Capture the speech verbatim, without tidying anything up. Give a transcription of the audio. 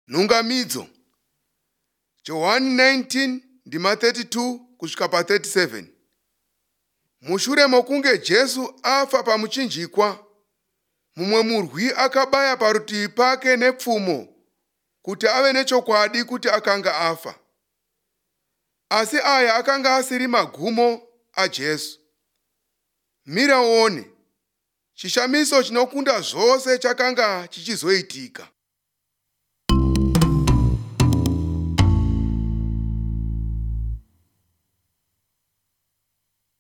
Nhungamidzo Johani nineteen ndima thirty-two kusvika pa thirty-seven. Mushure mokunge Jesu afa pamuchinjikwa, mumwe murwi akabaya parutivi pake nepfumo kuti ave nechokwadi kuti akanga afa. Asi aya akanga asiri magumo aJesu. Mira uone, chishamiso chinokunda zvose chakanga chichizoitika.